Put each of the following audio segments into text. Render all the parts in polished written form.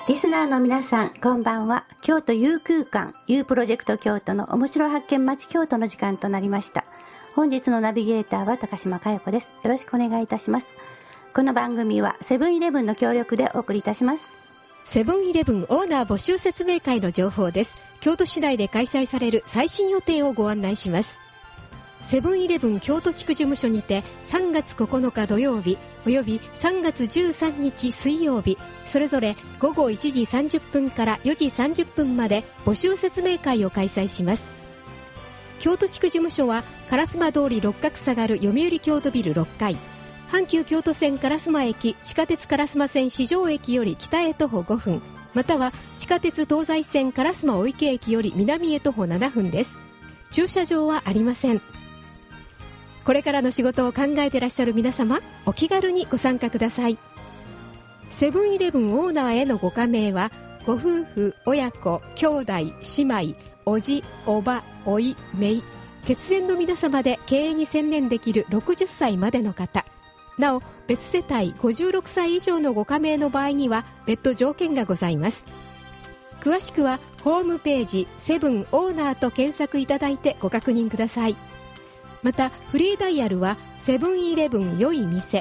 リスナーの皆さん、こんばんは。京都 U 空間 U プロジェクト京都の面白発見町京都の時間となりました。本日のナビゲーターは高島佳代子です。よろしくお願いいたします。この番組はセブンイレブンの協力でお送りいたします。 セブンイレブンオーナー募集説明会の情報です。京都市内で開催される最新予定をご案内します。セブンイレブン京都地区事務所にて3月9日土曜日および3月13日水曜日、それぞれ午後1時30分から4時30分まで募集説明会を開催します。京都地区事務所は烏丸通り六角下がる読売京都ビル6階、阪急京都線烏丸駅地下鉄烏丸線四条駅より北へ徒歩5分、または地下鉄東西線烏丸御池駅より南へ徒歩7分です。駐車場はありません。これからの仕事を考えていらっしゃる皆様、お気軽にご参加ください。セブンイレブンオーナーへのご加盟は、ご夫婦、親子、兄弟、姉妹、おじ、おば、おい、めい、血縁の皆様で経営に専念できる60歳までの方、なお別世帯56歳以上のご加盟の場合には別途条件がございます。詳しくはホームページセブンオーナーと検索いただいてご確認ください。またフリーダイヤルはセブンイレブン良い店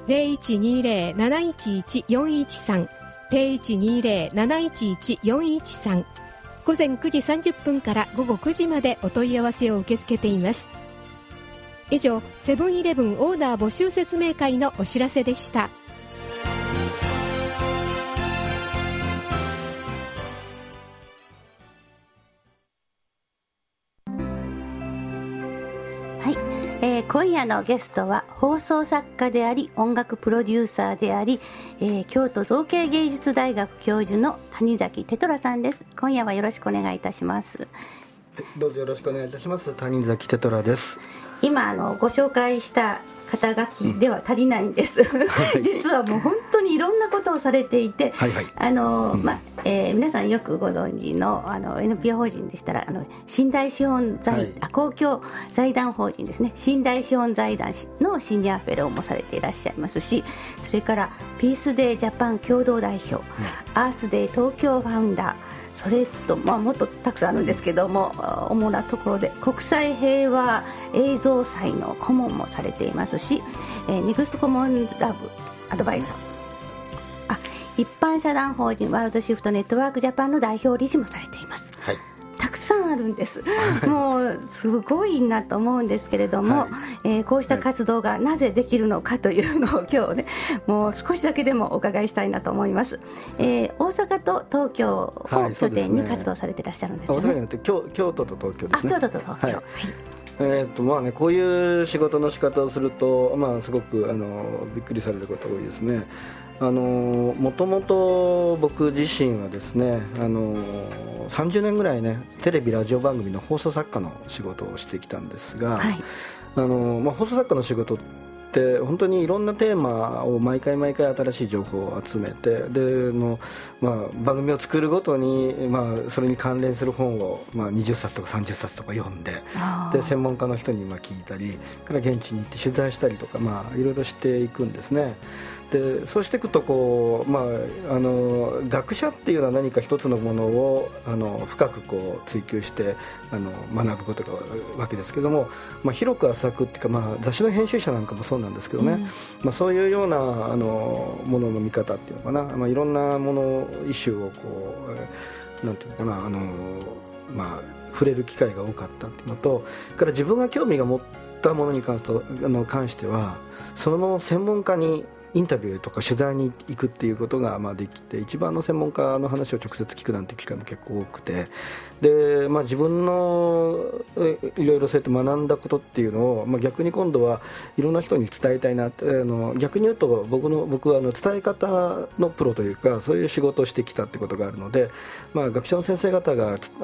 0120-711-413 0120-711-413、午前9時30分から午後9時までお問い合わせを受け付けています。以上、セブンイレブンオーナー募集説明会のお知らせでした。 今夜のゲストは放送作家であり音楽プロデューサーであり、京都造形芸術大学教授の谷崎テトラさんです。今夜はよろしくお願いいたします。 どうぞよろしくお願いいたします。谷崎テトラです。 今ご紹介した肩書きでは足りないんです、実はもう本当にいろんなことをされていて、皆さんよくご存知のNPO 法人でしたら新大資本公共財団法人ですね、新大資本財団のシニアフェローもされていらっしゃいますし、それからピースデージャパン共同代表、アースデー東京ファウンダー、それと、もっとたくさんあるんですけども、主なところで国際平和映像祭の顧問もされていますし、ネクストコモンラブアドバイザー、一般社団法人ワールドシフトネットワークジャパンの代表理事もされています、たくさんあるんですもうすごいなと思うんですけれども、こうした活動がなぜできるのかというのを今日ね、もう少しだけでもお伺いしたいなと思います。大阪と東京を拠点に活動されていらっしゃるんですよね。 大阪じゃなくて京都と東京ですね。 京都と東京、 こういう仕事の仕方をすると、すごくびっくりされることが多いですね。もともと僕自身はですね、30年ぐらいね、テレビラジオ番組の放送作家の仕事をしてきたんですが、放送作家の仕事って本当にいろんなテーマを毎回新しい情報を集めて、で番組を作るごとに、それに関連する本を、20冊とか30冊とか読んで、専門家の人に聞いたりから現地に行って取材したりとか、いろいろしていくんですね。でそうしていくと学者っていうのは何か一つのものを深く追求して学ぶことがわけですけども、広く浅くっていうか、雑誌の編集者なんかもそうなんですけどね、そういうようなものの見方っていうのかな、いろんなもの一種をなんていうのかな、触れる機会が多かったっていうのと、から自分が興味が持ったものに関してはその専門家にインタビューとか取材に行くっていうことができて、一番専門家の話を直接聞くなんて機会も結構多くて、で、自分のいろいろそうやって学んだことっていうのを、逆に今度はいろんな人に伝えたいなって、逆に言うと僕は伝え方のプロというか、そういう仕事をしてきたってことがあるので、学者の先生方が調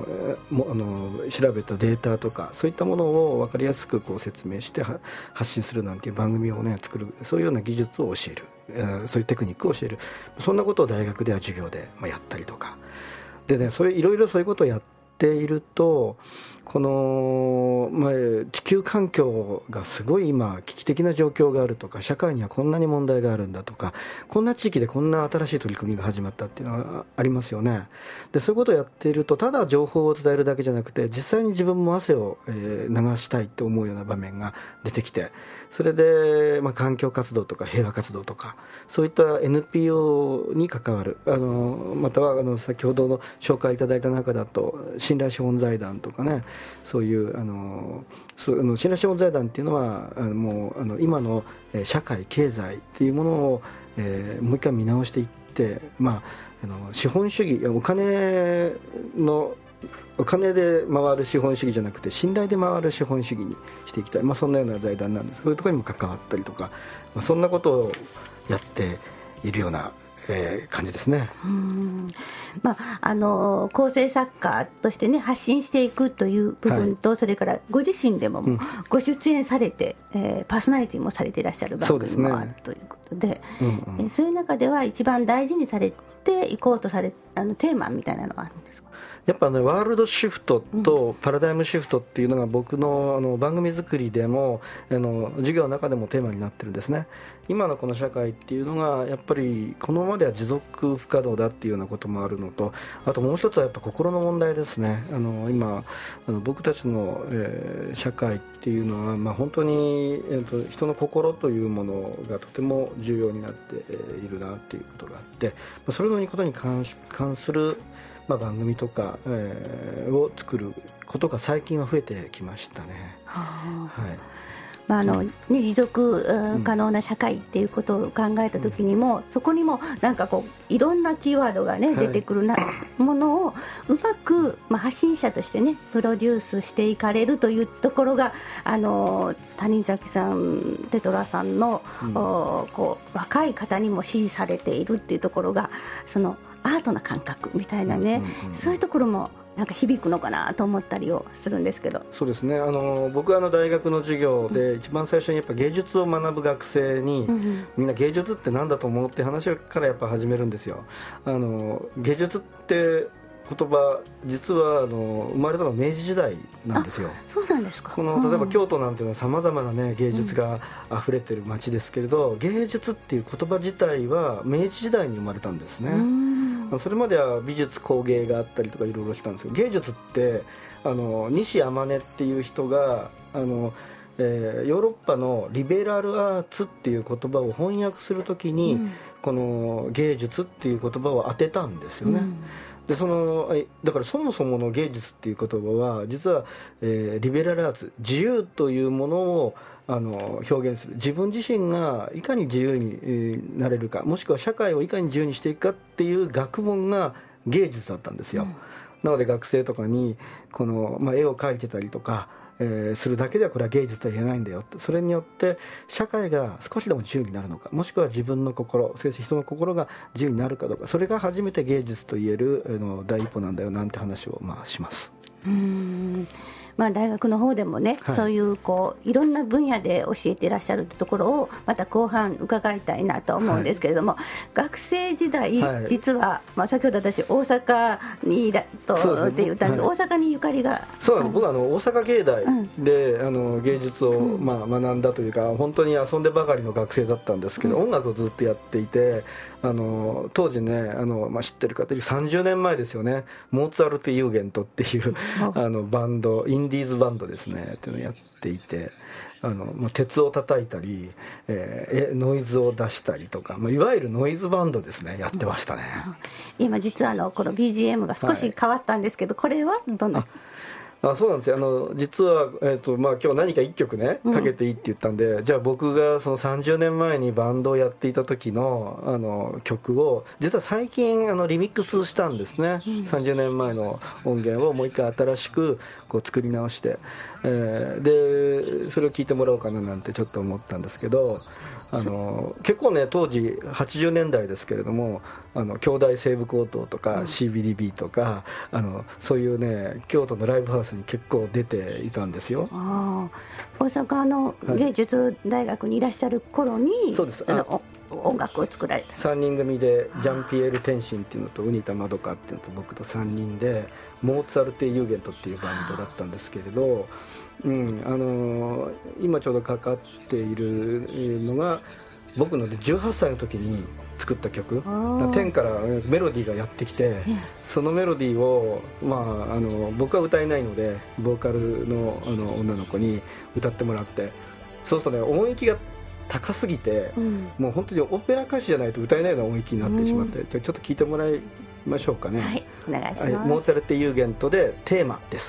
べたデータとかそういったものを分かりやすく説明して発信するなんていう番組をね作る、そういうような技術を教える、そういうテクニックを教える、そんなことを大学では授業でやったりとかでね、いろいろそういうことをやっていると、 この、地球環境がすごい今危機的な状況があるとか、社会にはこんなに問題があるんだとか、こんな地域でこんな新しい取り組みが始まったっていうのはありますよね。でそういうことをやっていると、ただ情報を伝えるだけじゃなくて、実際に自分も汗を流したいって思うような場面が出てきて、それで、環境活動とか平和活動とか、そういった NPO に関わる、または先ほどの紹介いただいた中だと信頼資本財団とかね、そういう信頼資本財団っていうのはもう今の社会経済っていうものを、もう一回見直していって、資本主義、お金で回る資本主義じゃなくて信頼で回る資本主義にしていきたい、そんなような財団なんです。そういうところにも関わったりとか、そんなことをやっているような感じですね。 構成作家としてね、発信していくという部分と、それからご自身でもご出演されて、パーソナリティもされていらっしゃる番組もあるということで、そういう中では一番大事にされていこうとされテーマみたいなのはあるんですか？ やっぱね、ワールドシフトとパラダイムシフトっていうのが僕の番組作りでも授業の中でもテーマになってるんですね。今のこの社会っていうのがやっぱりこのままでは持続不可能だっていうようなこともあるのと、あともう一つはやっぱ心の問題ですね。今僕たちの、社会っていうのは、本当に、人の心というものがとても重要になっているなっていうことがあって、それのことに関する番組とか、を作ることが最近は増えてきましたね。 持続可能な社会っていうことを考えた時にも、そこにもなんかこういろんなキーワードがね、出てくるものをうまく、発信者としてねプロデュースしていかれるというところが谷崎さん、テトラさんの、こう若い方にも支持されているっていうところが、そのアートな感覚みたいなね、そういうところもなんか響くのかなと思ったりをするんですけど。 そうですね、僕は大学の授業で一番最初にやっぱ芸術を学ぶ学生に、みんな芸術って何だと思うって話からやっぱ始めるんですよ。芸術って言葉、実は生まれたのは明治時代なんですよ。 そうなんですか。 例えば京都なんていうのはさまざまな、芸術があふれてる街ですけれど、芸術っていう言葉自体は明治時代に生まれたんですね。それまでは美術工芸があったりとかいろいろしたんですけど、芸術って西天音っていう人がヨーロッパのリベラルアーツっていう言葉を翻訳するときに、この芸術っていう言葉を当てたんですよね。でだからそもそもの芸術っていう言葉は実は、リベラルアーツ、自由というものを表現する、自分自身がいかに自由になれるか、もしくは社会をいかに自由にしていくかっていう学問が芸術だったんですよ。なので学生とかに絵を描いてたりとか、するだけではこれは芸術とは言えないんだよって、それによって社会が少しでも自由になるのか、もしくは自分の心、そして人の心が自由になるかどうか、それが初めて芸術と言える第一歩なんだよなんて話をします。 大学の方でもね、そういういろんな分野で教えていらっしゃるってところをまた後半伺いたいなと思うんですけれども、学生時代、実は、先ほど私大阪にって言ったんですけど、大阪にゆかりが。 そう僕は大阪芸大で、芸術を、学んだというか、本当に遊んでばかりの学生だったんですけど、音楽をずっとやっていて、当時ね知ってる方30年前ですよね、モーツァルト・ユーゲントっていうバンド、インディーズバンドですねっていうのをやっていて、鉄を叩いたり、ノイズを出したりとか、いわゆるノイズバンドですね、やってましたね。 今実はこの BGM が少し変わったんですけど、これはどんな？ そうなんですよ。実は、今日何か1曲ねかけていいって言ったんで、じゃあ僕がその30年前にバンドをやっていた時の曲を実は最近リミックスしたんですね。30年前の音源をもう一回新しく作り直して、でそれを聴いてもらおうかななんてちょっと思ったんですけど、結構ね当時80年代ですけれども、京大西部高等とか CBDB とか、そういうね京都のライブハウスに結構出ていたんですよ。 大阪の芸術大学にいらっしゃる頃に、 そうです。 音楽を作られた。 3人組でジャンピエール・天心っていうのとウニタ・マドカっていうのと僕と3人でモーツァルテ・ユーゲントっていうバンドだったんですけれど、今ちょうどかかっているのが僕の18歳の時に作った曲、天からメロディーがやってきて、そのメロディーを、僕は歌えないのでボーカルの、女の子に歌ってもらって、そうするとね、音域が高すぎて、もう本当にオペラ歌手じゃないと歌えないような音域になってしまって、ちょっと聞いてもらいましょうかね。 はい、お願いします。 モーツァルテ・ユーゲントでテーマです。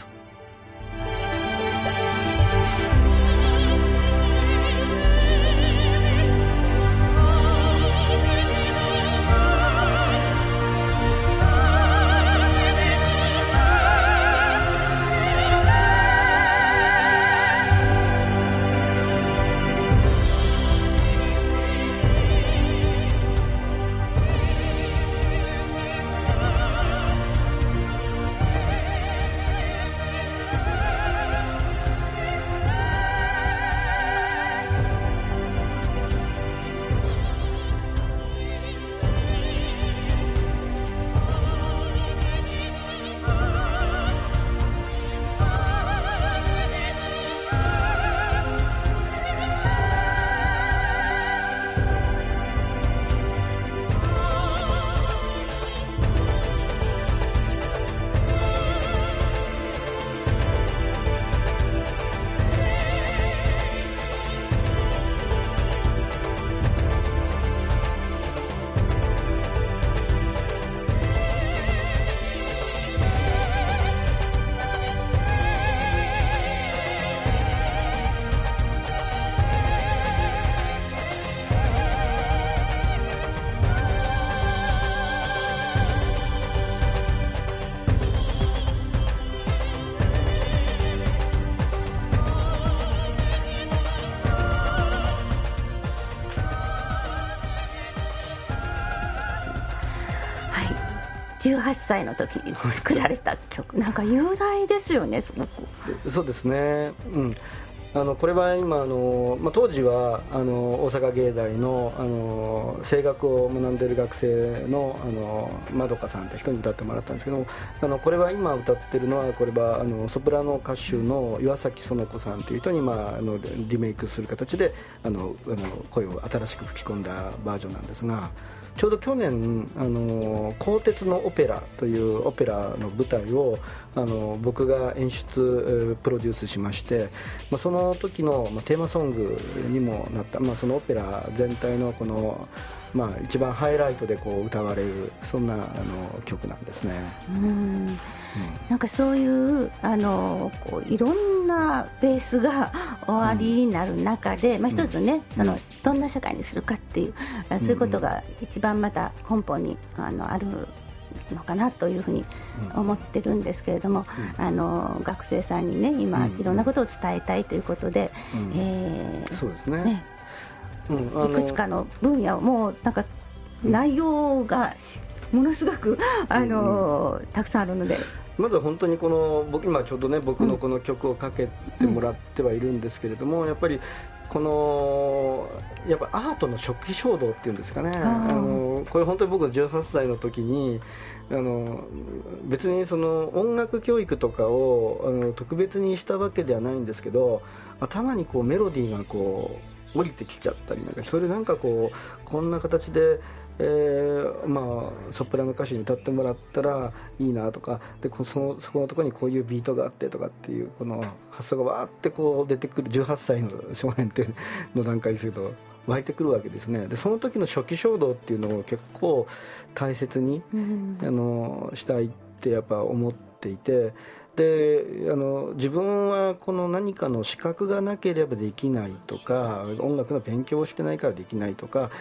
18歳の時に作られた曲、なんか雄大ですよね、すごく。 そうですね、これは今当時は大阪芸大の声楽を学んでいる学生のまどかさんって人に歌ってもらったんですけども、これは今歌ってるのは、これはソプラノ歌手の岩崎園子さんという人に、リメイクする形で声を新しく吹き込んだバージョンなんですが、ちょうど去年鋼鉄のオペラというオペラの舞台を僕が演出プロデュースしまして、その時のテーマソングにもなった、そのオペラ全体のこの一番ハイライトで歌われる、そんな曲なんですね。 なんかそういういろんなベースがおありになる中で、一つね、どんな社会にするかっていう、そういうことが一番また根本にあるのかなというふうに思ってるんですけれども、学生さんにね、今いろんなことを伝えたいということで、 そうですね、 いくつかの分野をもうなんか内容がものすごくたくさんあるので、 まずは本当に今ちょうどね、僕のこの曲をかけてもらってはいるんですけれども、やっぱりアートの初期衝動っていうんですかね、これ本当に僕18歳の時に別に音楽教育とかを特別にしたわけではないんですけど、頭にメロディーが降りてきちゃったりなんか、それなんかこんな形でソプラノ歌手に歌ってもらったらいいなとかで、そこのところにこういうビートがあってとかっていう、この発想がわーって出てくる18歳の少年っての段階ですけど、湧いてくるわけですね。でその時の初期衝動っていうのを結構大切に、したいってやっぱ思っていて、で自分は何かの資格がなければできないとか、音楽の勉強をしてないからできないとか、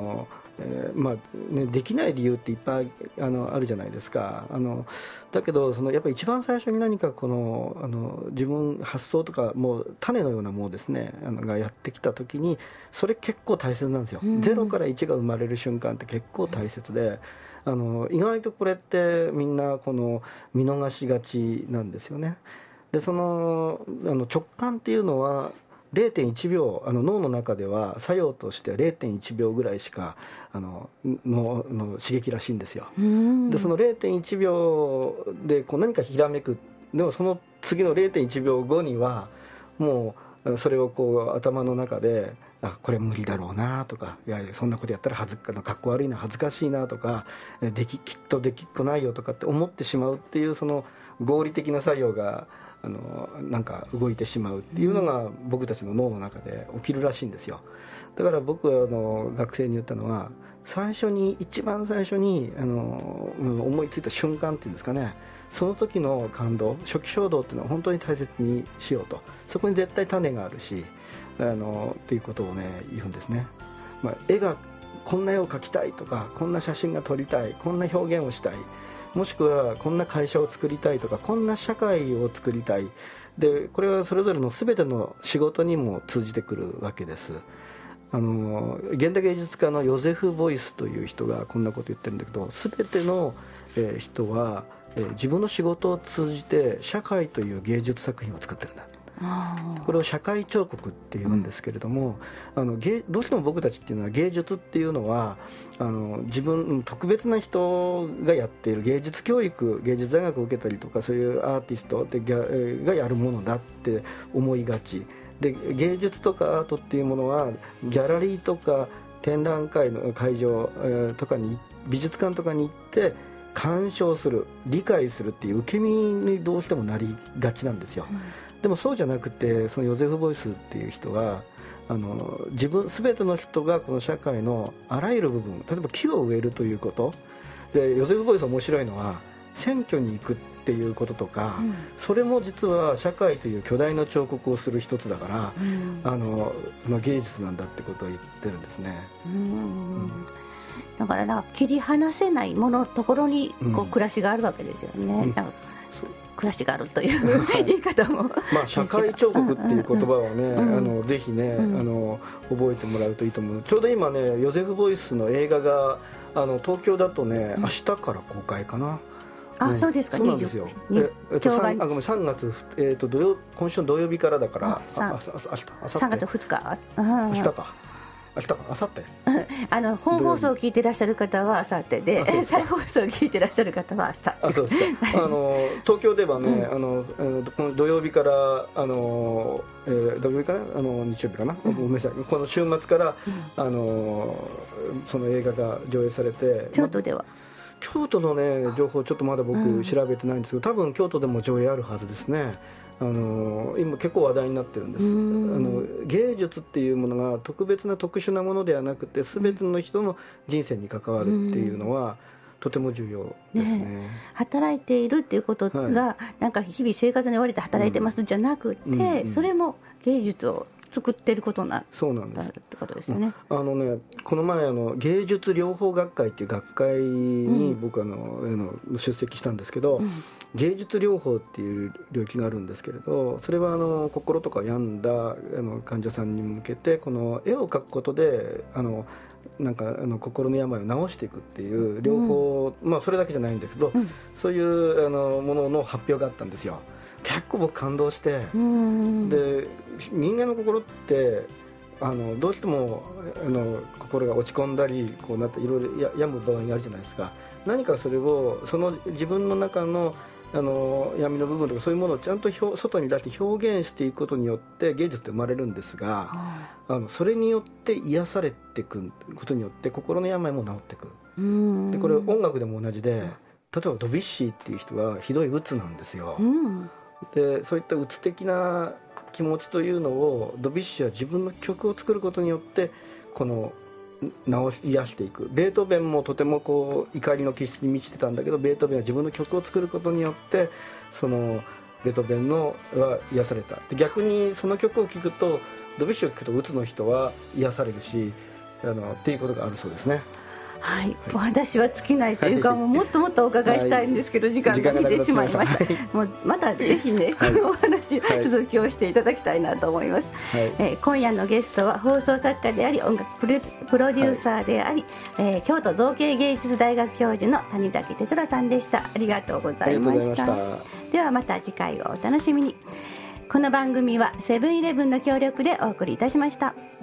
できない理由っていっぱいあるじゃないですか。だけどやっぱり一番最初に何か自分発想とかもう種のようなものですねがやってきた時に、それ結構大切なんですよ。0から1が生まれる瞬間って結構大切で、意外とこれってみんな見逃しがちなんですよね。で直感っていうのは 0.1 秒脳の中では作用としては 0.1 秒ぐらいしか脳の刺激らしいんですよ。でその 0.1 秒でこう何かひらめく。でもその次の 0.1 秒後にはもうそれをこう頭の中でこれ無理だろうなとか、いやそんなことやったらかっこ悪いな、恥ずかしいなとか、きっとできっこないよとかって思ってしまうっていう、その合理的な作用がなんか動いてしまうっていうのが僕たちの脳の中で起きるらしいんですよ。だから僕は学生に言ったのは、一番最初に思いついた瞬間っていうんですかね、その時の感動、初期衝動っていうのは本当に大切にしようと。そこに絶対種があるしということをね言うんですね。こんな絵を描きたいとか、こんな写真が撮りたい、こんな表現をしたい、もしくはこんな会社を作りたいとか、こんな社会を作りたい。でこれはそれぞれの全ての仕事にも通じてくるわけです。現代芸術家のヨゼフ・ボイスという人がこんなこと言ってるんだけど、全ての人は自分の仕事を通じて社会という芸術作品を作ってるんだ。これを社会彫刻っていうんですけれども、どうしても僕たちっていうのは芸術っていうのは自分特別な人がやっている芸術教育、芸術大学を受けたりとか、そういうアーティストがやるものだって思いがちで、芸術とかアートっていうものはギャラリーとか展覧会の会場とかに、美術館とかに行って鑑賞する、理解するっていう受け身にどうしてもなりがちなんですよ。でもそうじゃなくて、そのヨゼフ・ボイスっていう人は全ての人がこの社会のあらゆる部分、例えば木を植えるということで、ヨゼフ・ボイス面白いのは選挙に行くっていうこととか、それも実は社会という巨大な彫刻をする一つだから、芸術なんだってことを言ってるんですね。 だから切り離せないものところに暮らしがあるわけですよね。暮らしがあるという言い方も社会彫刻っていう言葉はね、ぜひね、覚えてもらうといいと思う。ちょうど今ね、ヨゼフ・ボイスの映画が東京だとね、明日から公開かな。 そうですか。 そうなんですよ。3月今週の土曜日からだから、 3月2日明日か。明後日本放送を聞いてらっしゃる方は明後日で、再放送を聞いてらっしゃる方は明日。 そうですか。東京ではね、土曜日から土曜日かな、日曜日かな、ごめんなさい、この週末からその映画が上映されて、 京都では京都のね情報ちょっとまだ僕調べてないんですけど、多分京都でも上映あるはずですね。今結構話題になってるんです。芸術っていうものが特別な特殊なものではなくて、全ての人の人生に関わるっていうのはとても重要ですね。 働いているっていうことが、なんか日々生活に追われて働いてますじゃなくて、それも芸術を作っていることになるってことですよね。 この前芸術療法学会っていう学会に僕出席したんですけど、芸術療法っていう領域があるんですけれど、それは心とか病んだ患者さんに向けて、この絵を描くことでなんか心の病を治していくっていう療法、それだけじゃないんだけど、そういうものの発表があったんですよ。結構僕感動して、で人間の心ってどうしても心が落ち込んだりこうなっていろいろ病む場合があるじゃないですか。何かそれを自分の中の闇の部分とかそういうものをちゃんと外に出して表現していくことによって芸術って生まれるんですが、それによって癒されていくことによって心の病も治っていく。でこれ音楽でも同じで、例えばドビュッシーっていう人はひどい鬱なんですよ。でそういった鬱的な気持ちというのをドビュッシーは自分の曲を作ることによって癒していく。ベートーベンもとても怒りの気質に満ちてたんだけど、ベートーベンは自分の曲を作ることによってベートーベンは癒された。で逆にその曲を聴くと、ドビュッシーを聴くと鬱の人は癒されるしっていうことがあるそうですね。 はい、私は尽きないというか、もっともっとお伺いしたいんですけど、時間が来てしまいました。もうまたぜひね、このお話、続きをしていただきたいなと思います。今夜のゲストは放送作家であり音楽プロデューサーであり、京都造形芸術大学教授の谷崎哲郎さんでした。ありがとうございました。ではまた次回をお楽しみに。 この番組はセブンイレブンの協力でお送りいたしました。